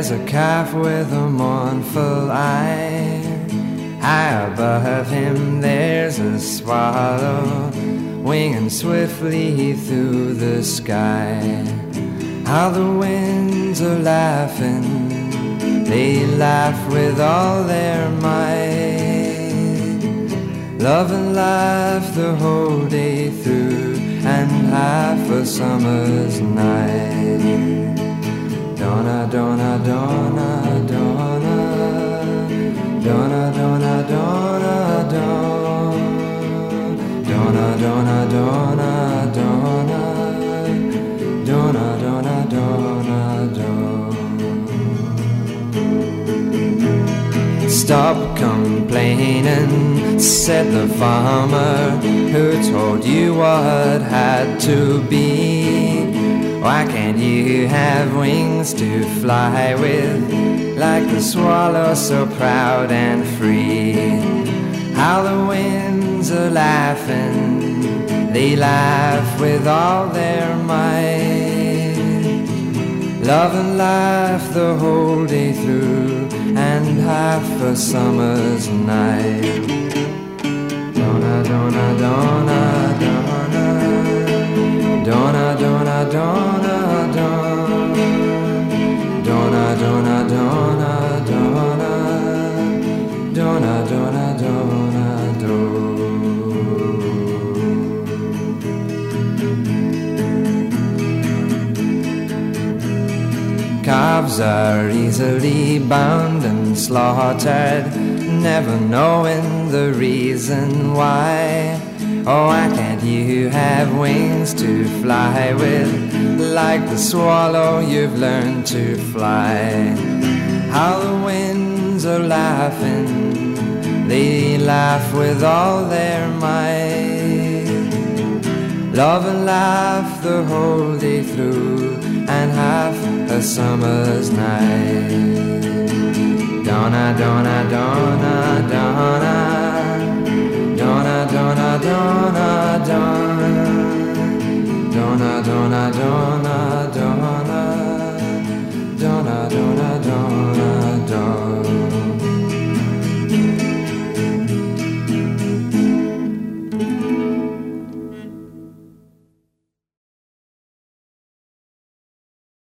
There's a calf with a mournful eye. High above him there's a swallow, winging swiftly through the sky. How the winds are laughing, they laugh with all their might. Love and laugh the whole day through, and half a summer's night. Donna, donna, donna, donna, donna, donna, donna, donna, donna, donna, donna, donna, donna, donna, donna, donna. Stop complaining, said the farmer, who told you what had to be. Why can't you have wings to fly with, like the swallow so proud and free? How the winds are laughing, they laugh with all their might. Love and laugh the whole day through, and half a summer's night. Donna, donna, donna, donna, donna, donna, donna, donna, donna, donna, donna, donna, donna, donna, do. Calves are easily bound and slaughtered, never knowing the reason why. Oh, why can't you have wings to fly with, like the swallow you've learned to fly? How the winds are laughing, they laugh with all their might. Love and laugh the whole day through, and half a summer's night. Donna, donna, donna, donna, donna, donna, donna, donna, donna, donna, donna,